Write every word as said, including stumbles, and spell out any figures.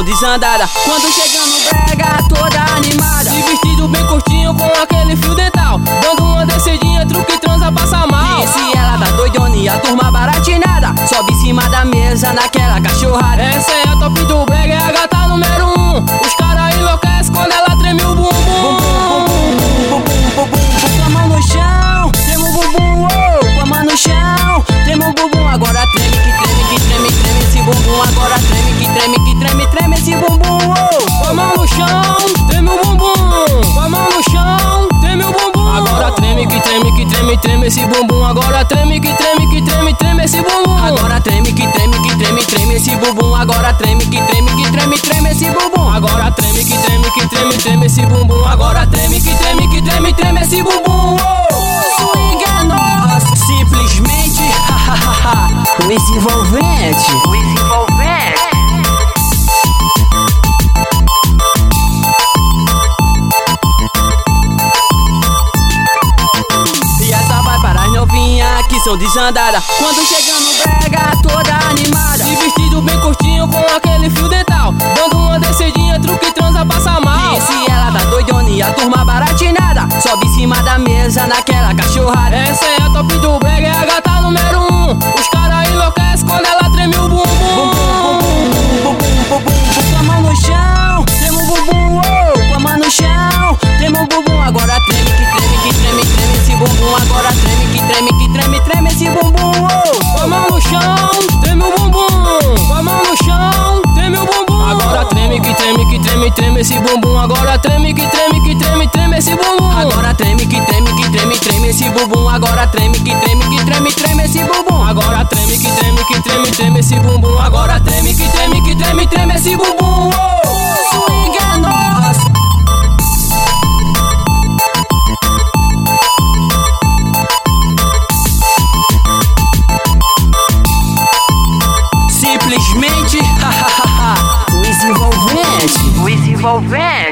são desandada. Quando chega no brega, toda animada, se vestido bem curtinho com aquele fio dental, dando uma descidinha, truque, transa, passa mal. E se ela tá doidona e a turma baratinada, sobe em cima da mesa naquela cachorrada. Essa é a top do brega, é a gata número um. Os caras enlouquecem quando ela treme o bumbum. Com a mão no chão, treme o bumbum, oh. Com a mão no chão, treme o bumbum. Agora treme, que treme, que treme, treme esse bumbum. Agora treme, que treme, que treme, treme esse bumbum, oh. Com a mão no chão, treme o bumbum. Com a mão no chão, treme o bumbum. Agora treme, que treme, que treme, treme esse bumbum. Agora treme, que treme, que treme, treme esse bumbum. Agora treme, que treme, que treme, treme esse bumbum. Agora treme, que treme, que treme, treme esse bumbum. Agora treme, que treme, que treme, treme esse bumbum. Agora treme, que treme, que treme, treme esse bumbum. Swing é nosso, simplesmente Luiz Envolvente. Luiz Envolvente. E essa vai para as novinhas que são desandadas. Quando chega no brega, toda animada, se vestido bem curtinho com aquele fio dental, dando uma descidinha, truque, transa, passa mal. E se ela tá doidona e a turma baratinada, sobe em cima da mesa naquela cachorrada. Essa é a top do brega, é a gata número um. Os caras enlouquecem quando ela treme o bumbum. Com a mão no chão, treme o bumbum, oh. Com a mão no chão, treme o bumbum. Agora treme, que treme, que treme, treme esse bumbum. Agora treme, que treme, que treme, treme esse bumbum, oh. Com a mão no chão, treme o bumbum. Com a mão no chão, treme o bumbum. Agora treme, que treme, que treme, treme esse bumbum. Agora treme, que treme, que treme, treme esse bumbum. Agora treme, que treme, que treme, treme esse bumbum. Agora treme, que treme, que treme, treme esse bumbum. Agora treme, que treme, que treme, treme esse bumbum. Agora treme, que treme, que treme, treme esse bumbum. Swing é nosso. Simplesmente Luiz Envolvente. Luiz Envolvente.